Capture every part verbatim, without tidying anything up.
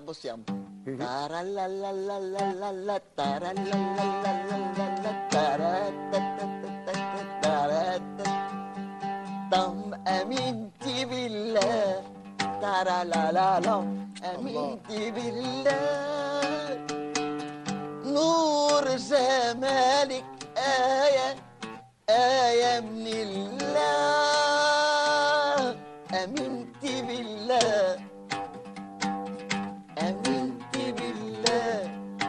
بص يا أم. تارا لا لا لا لا لا لا تارا لا لا لا لا لا تارا تا تا تا تا تارا تا. طم أمنتي بالله تارا لا لا لا أمنتي بالله نور جمالك آية آية من الله أمنتي بالله أمنتي بالله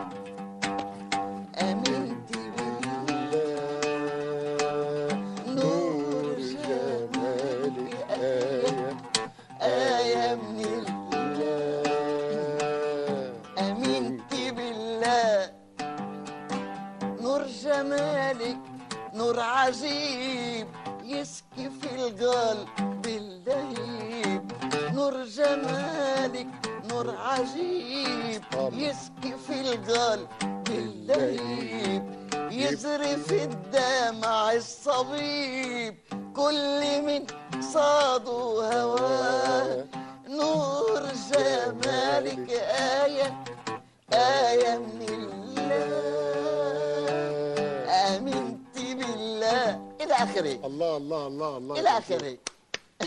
أمنتي بالله نور جمالك آية آية من الله أمنتي بالله نور جمالك نور عجيب يسكي في القلب اللهيب نور جمالك نور عجيب يسكي في القلب اللهيب يزري في الدمع الصبيب كل من صادوا هواه نور جمالك آية آية من الله آمنت بالله إلى آخره. الله الله الله الله إلى آخره.